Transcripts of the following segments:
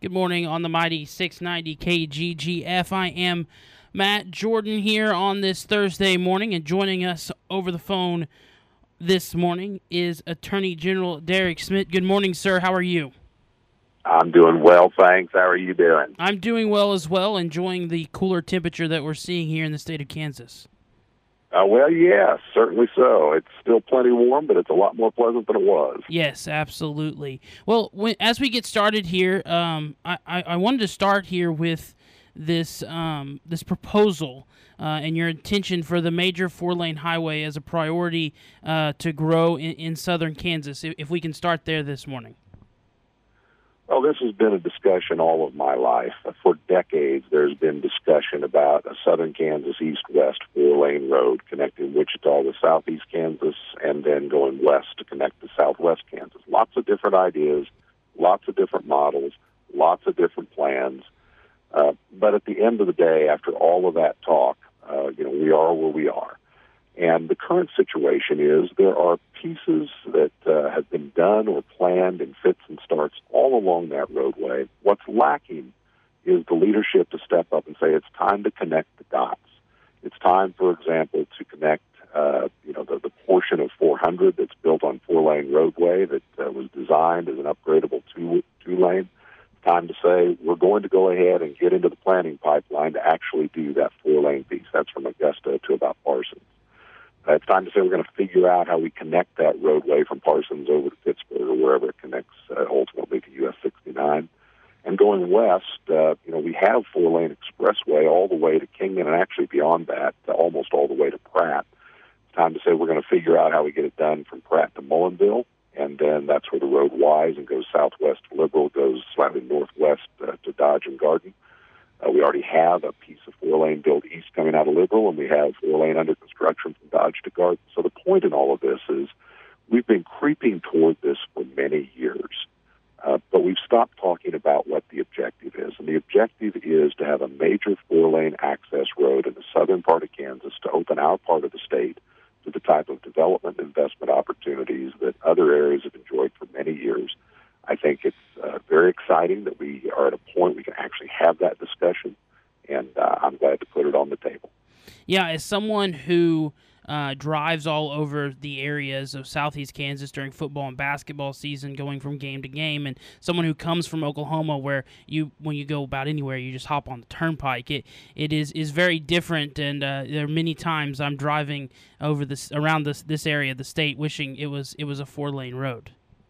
Good morning on the mighty 690 KGGF. I am Matt Jordan here on this Thursday morning, and joining us over the phone this morning is Attorney General Derek Schmidt. Good morning, sir. How are you? I'm doing well, thanks. How are you doing? I'm doing well as well, enjoying the cooler temperature that we're seeing here in the state of Kansas. Well, yes, certainly so. It's still plenty warm, but it's a lot more pleasant than it was. Yes, absolutely. Well, as we get started here, I wanted to start here with this this proposal and your intention for the major four-lane highway as a priority to grow in southern Kansas. If we can start there this morning. Well, this has been a discussion all of my life. For decades, there's been discussion about a southern Kansas east-west four-lane road connecting Wichita with southeast Kansas and then going west to connect to southwest Kansas. Lots of different ideas, lots of different models, lots of different plans. But at the end of the day, after all of that talk, we are where we are. And the current situation is there are pieces that have been done or planned in fits and starts all along that roadway. What's lacking is the leadership to step up and say it's time to connect the dots. It's time, for example, to connect the portion of 400 that's built on four-lane roadway that was designed as an upgradable two-lane. It's time to say we're going to go ahead and get into the planning pipeline to actually do that four-lane piece. That's from Augusta to about Parsons. It's time to say we're going to figure out how we connect that roadway from Parsons over to Pittsburgh or wherever it connects ultimately to US 69. And going west, we have four-lane expressway all the way to Kingman and actually beyond that, almost all the way to Pratt. It's time to say we're going to figure out how we get it done from Pratt to Mullenville, and then that's where the road winds and goes southwest to Liberal, goes slightly northwest to Dodge and Garden. We already have a piece of four-lane built east coming out of Liberal, and we have four-lane under construction from Dodge to Garden. So the point in all of this is we've been creeping toward this for many years, but we've stopped talking about what the objective is. And the objective is to have a major four-lane access road in the southern part of Kansas to open our part of the state to the type of development and investment opportunities that other areas have enjoyed for many years. I think it's very exciting that we are at a point we can actually have that discussion, and I'm glad to put it on the table. Yeah, as someone who drives all over the areas of southeast Kansas during football and basketball season, going from game to game, and someone who comes from Oklahoma where when you go about anywhere, you just hop on the turnpike. It is very different, and there are many times I'm driving over around this area of the state wishing it was a four-lane road.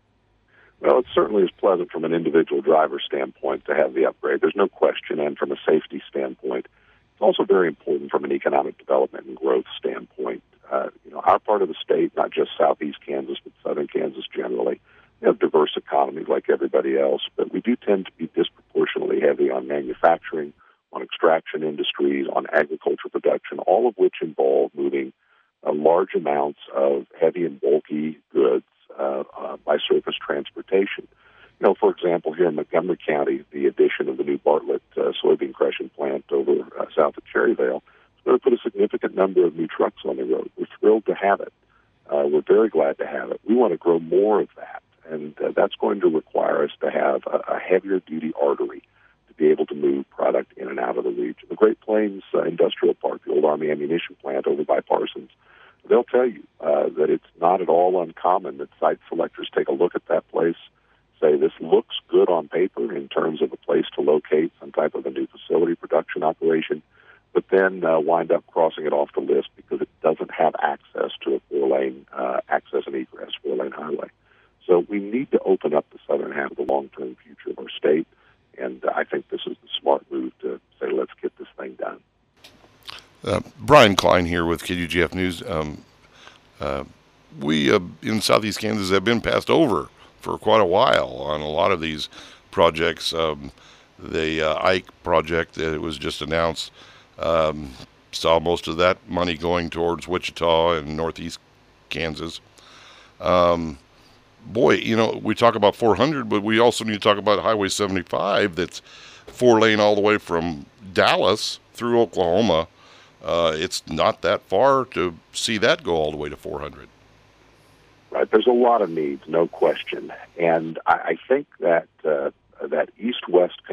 Well, it certainly is pleasant from an individual driver standpoint to have the upgrade. There's no question. And from a safety standpoint, it's also very important from an economic development and growth standpoint. Our part of the state, not just southeast Kansas, but southern Kansas generally, we have diverse economies like everybody else, but we do tend to be disproportionately heavy on manufacturing, on extraction industries, on agriculture production, all of which involve moving large amounts of heavy and bulky goods by surface transportation. For example, here in Montgomery County, the addition of the new Bartlett soybean crushing plant over south of Cherryvale is going to put a significant number of new trucks on the road. We're thrilled to have it. We're very glad to have it. We want to grow more of that, and that's going to require us to have a heavier-duty artery to be able to move product in and out of the region. The Great Plains Industrial Park, the old Army ammunition plant over by Parsons, they'll tell you that it's not at all uncommon that site selectors take a look at that place, say this looks good on paper in terms of a place to locate some type of a new facility production operation, but then wind up crossing it off the list because it doesn't have access to a four-lane access and egress four-lane highway. So we need to open up the southern half of the long-term future of our state, and I think this is the smart move to say let's get this thing done. Brian Klein here with KGGF News. We in southeast Kansas have been passed over for quite a while on a lot of these projects. The Ike project that was just announced saw most of that money going towards Wichita and northeast Kansas. We talk about 400, but we also need to talk about Highway 75 that's four-lane all the way from Dallas through Oklahoma. It's not that far to see that go all the way to 400. Right. There's a lot of needs, no question. And I think that that east-west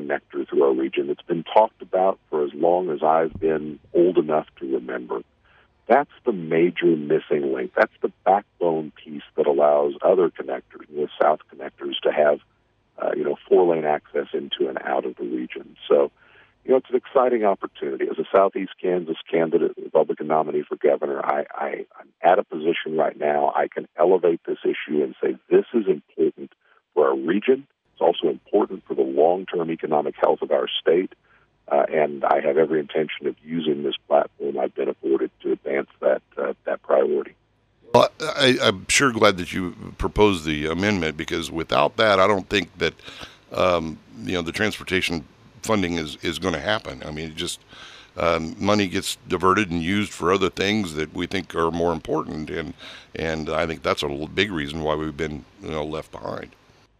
region that's been talked about for as long as I've been old enough to remember. That's the major missing link. That's the backbone piece that allows other connectors, north-south connectors, to have, four-lane access into and out of the region. So, it's an exciting opportunity. As a Southeast Kansas candidate, Republican nominee for governor, I'm at a position right now I can elevate this issue and say this is important for our region. It's also important for the long-term economic health of our state. And I have every intention of using this platform I've been afforded to advance that priority. Well, I'm sure glad that you proposed the amendment, because without that, I don't think that the transportation funding is going to happen. I mean, just money gets diverted and used for other things that we think are more important, and I think that's a big reason why we've been left behind.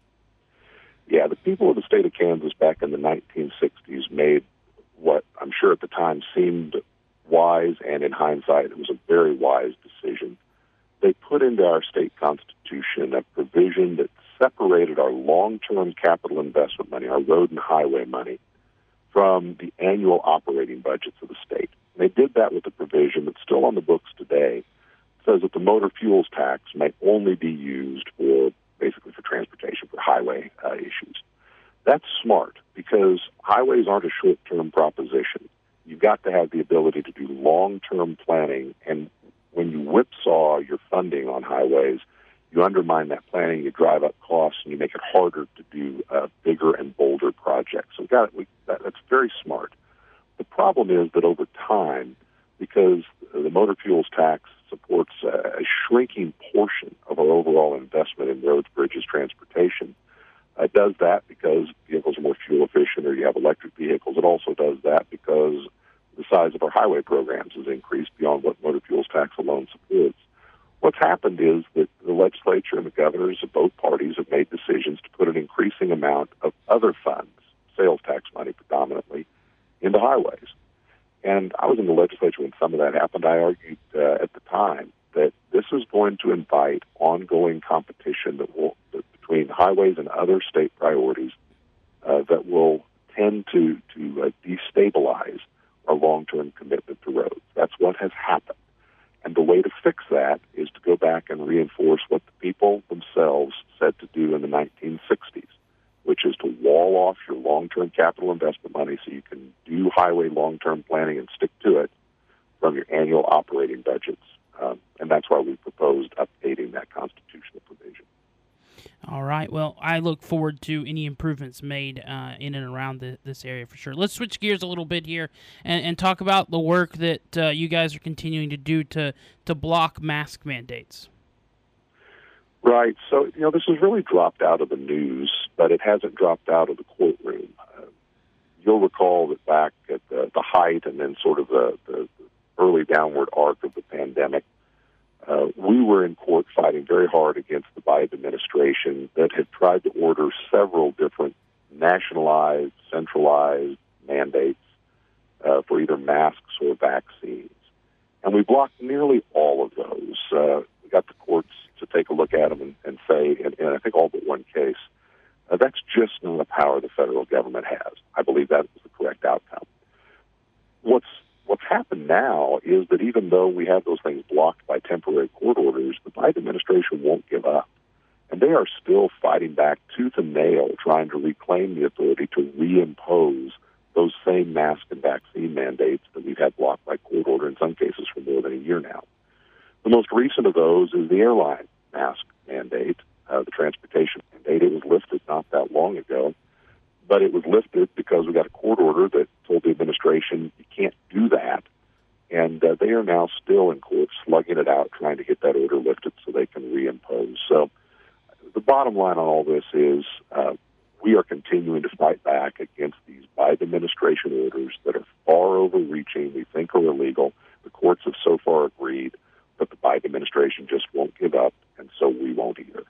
Yeah, the people of the state of Kansas back in the 1960s made what I'm sure at the time seemed wise, and in hindsight it was a very wise decision. They put into our state constitution a provision that separated our long-term capital investment money, our road and highway money, from the annual operating budgets of the state. And they did that with a provision that's still on the books today. It says that the motor fuels tax may only be used for transportation, for highway issues. That's smart, because highways aren't a short-term proposition. You've got to have the ability to do long-term planning, and when you whipsaw your funding on highways, you undermine that planning, you drive up costs, and you make it harder to do bigger and bolder projects. So that's very smart. The problem is that over time, because the motor fuels tax supports a shrinking portion of our overall investment in roads, bridges, transportation, it does that because vehicles are more fuel efficient, or you have electric vehicles. It also does that because the size of our highway programs has increased beyond what motor fuels tax alone supports. What's happened is that the legislature and the governors of both parties have made decisions to put an increasing amount of other funds, sales tax money predominantly, into highways. And I was in the legislature when some of that happened. I argued at the time that this is going to invite ongoing competition between highways and other state priorities that will tend to destabilize our long-term commitment to roads. That's what has happened. And the way to fix that is to go back and reinforce what the people themselves said to do in the 1960s, which is to wall off your long-term capital investment money so you can do highway long-term planning and stick to it from your annual operating budgets. And that's why we proposed updating that constitutional provision. All right. Well, I look forward to any improvements made in and around this area for sure. Let's switch gears a little bit here and talk about the work that you guys are continuing to do to block mask mandates. Right. So, this has really dropped out of the news, but it hasn't dropped out of the courtroom. You'll recall that back at the height and then sort of the early downward arc of the pandemic, we were in court fighting very hard against the Biden administration that had tried to order several different nationalized, centralized mandates for either masks or vaccines. And we blocked nearly all of those. We got the courts to take a look at them and say, and I think all but one case, that's just not the power the federal government has. I believe that was the correct outcome. What's happened now is that even though we have those things blocked by temporary court orders, the Biden administration won't give up. And they are still fighting back tooth and nail, trying to reclaim the authority to reimpose those same mask and vaccine mandates that we've had blocked by court order, in some cases for more than a year now. The most recent of those is the airline mask mandate, the transportation mandate. It was lifted not that long ago, but it was lifted because we got a court order that told the administration you can't do that. And they are now still in court slugging it out, trying to get that order lifted so they can reimpose. So the bottom line on all this is we are continuing to fight back against these Biden administration orders that are far overreaching, we think are illegal. The courts have so far agreed, but the Biden administration just won't give up, and so we won't either.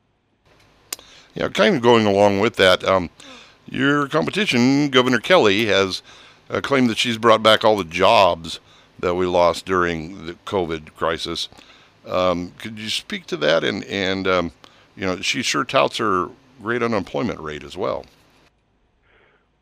Yeah, kind of going along with that, your competition, Governor Kelly, has claimed that she's brought back all the jobs that we lost during the COVID crisis. Could you speak to that? And she sure touts her great unemployment rate as well.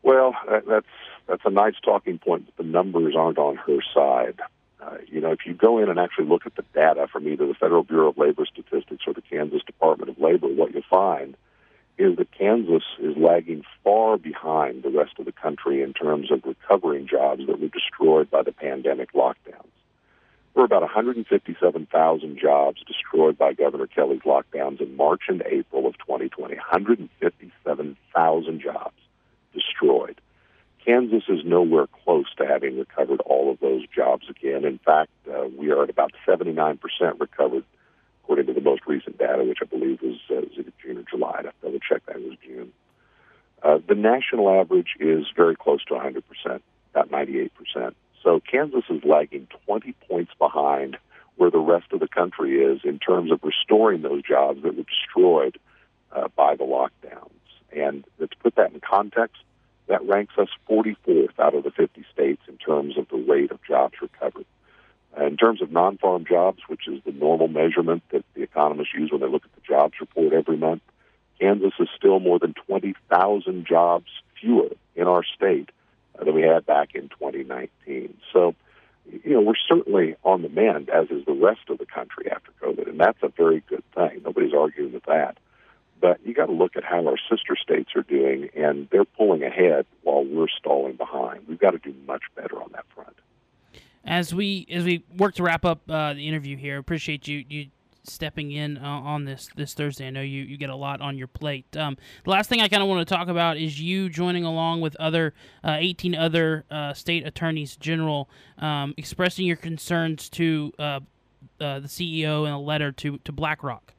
Well, that's a nice talking point, but the numbers aren't on her side. If you go in and actually look at the data from either the Federal Bureau of Labor Statistics or the Kansas Department of Labor, what you'll find is that Kansas is lagging far behind the rest of the country in terms of recovering jobs that were destroyed by the pandemic lockdowns. There were about 157,000 jobs destroyed by Governor Kelly's lockdowns in March and April of 2020. 157,000 jobs destroyed. Kansas is nowhere close to having recovered all of those jobs again. In fact, we are at about 79% recovered, according to the most recent data, which I believe was either June or July. I'd have to double check that it was June. The national average is very close to 100%, about 98%. So Kansas is lagging 20 points behind where the rest of the country is in terms of restoring those jobs that were destroyed by the lockdowns. And to put that in context, that ranks us 44th out of the 50 states in terms of the rate of jobs recovered. In terms of non-farm jobs, which is the normal measurement that the economists use when they look at the jobs report every month, Kansas is still more than 20,000 jobs fewer in our state than we had back in 2019. So, we're certainly on the mend, as is the rest of the country after COVID, and that's a very good thing. Nobody's arguing with that. But you got to look at how our sister states are doing, and they're pulling ahead while we're stalling behind. We've got to do much better on that front. As we work to wrap up the interview here, appreciate you stepping in on this Thursday. I know you get a lot on your plate. The last thing I kind of want to talk about is you joining along with 18 other state attorneys general, expressing your concerns to the CEO in a letter to BlackRock.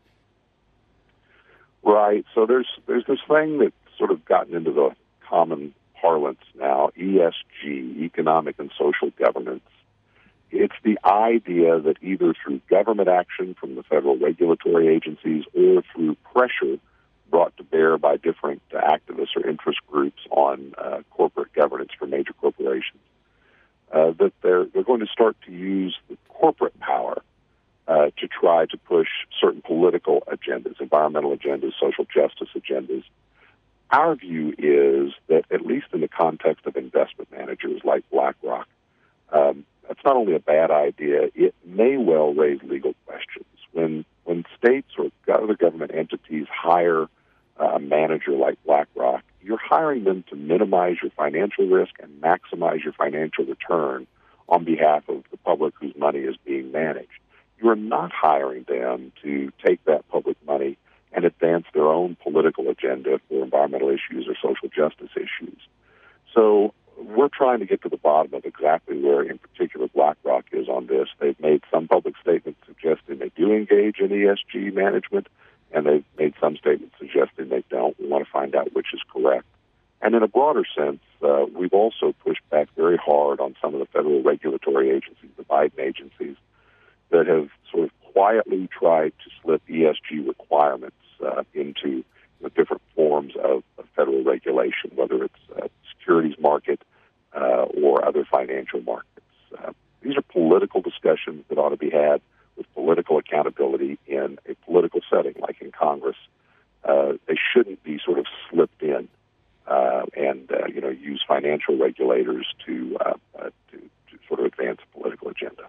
Right. So there's this thing that's sort of gotten into the common parlance now, ESG, economic and social governance. It's the idea that either through government action from the federal regulatory agencies or through pressure brought to bear by different activists or interest groups on corporate governance for major corporations, that they're going to start to use the corporate power to try to push certain political agendas, environmental agendas, social justice agendas. Our view is that, at least in the context of investment managers like BlackRock, that's not only a bad idea, it may well raise legal questions. When states or other government entities hire a manager like BlackRock, you're hiring them to minimize your financial risk and maximize your financial return on behalf of the public whose money is being managed. You're not hiring them to take that public money and advance their own political agenda for environmental issues or social justice issues. So we're trying to get to the bottom of exactly where, in particular, BlackRock is on this. They've made some public statements suggesting they do engage in ESG management, and they've made some statements suggesting they don't. We want to find out which is correct. And in a broader sense, we've also pushed back very hard on some of the federal regulatory agencies, the Biden agencies, that have sort of quietly tried to slip ESG requirements into different forms of federal regulation, whether it's securities market or other financial markets. These are political discussions that ought to be had with political accountability in a political setting, like in Congress. They shouldn't be sort of slipped in and use financial regulators to sort of advance a political agenda.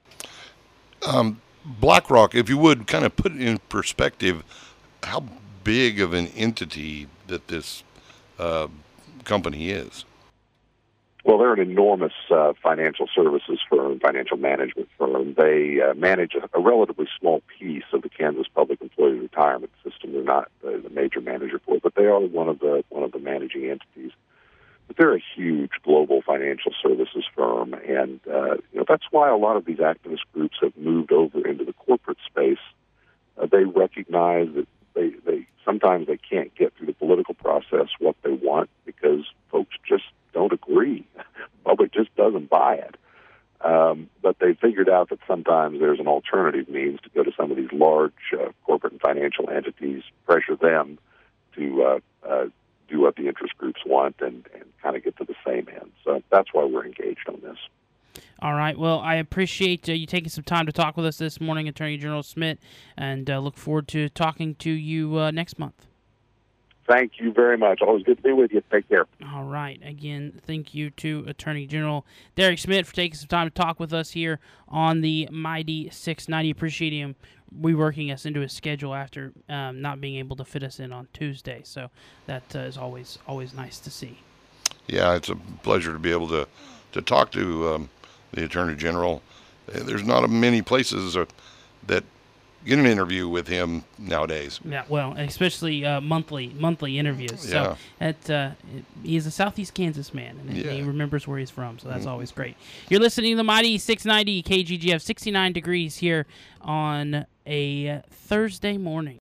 BlackRock, if you would kind of put it in perspective, how big of an entity that this company is? Well, they're an enormous financial services firm, financial management firm. They manage a relatively small piece of the Kansas Public Employee Retirement System. They're not the major manager for it, but they are one of the managing entities. But they're a huge global financial services firm, and that's why a lot of these activist groups have moved over into the corporate space. They recognize that they sometimes they can't get through the political process what they want because folks just don't agree. The public just doesn't buy it. But they figured out that sometimes there's an alternative means to go to some of these large corporate and financial entities, pressure them to do what the interest groups want and kind of get to the same end. So that's why we're engaged on this. All right. Well, I appreciate you taking some time to talk with us this morning, Attorney General Schmidt, and look forward to talking to you next month. Thank you very much. Always good to be with you. Take care. All right. Again, thank you to Attorney General Derek Schmidt for taking some time to talk with us here on the Mighty 690. Appreciate him reworking us into his schedule after not being able to fit us in on Tuesday. So that is always nice to see. Yeah, it's a pleasure to be able to talk to the Attorney General. There's not many places that get an interview with him nowadays. Yeah, well, especially monthly interviews. Yeah. So he's a Southeast Kansas man, and he remembers where he's from, so that's always great. You're listening to the Mighty 690 KGGF, 69 degrees here on a Thursday morning.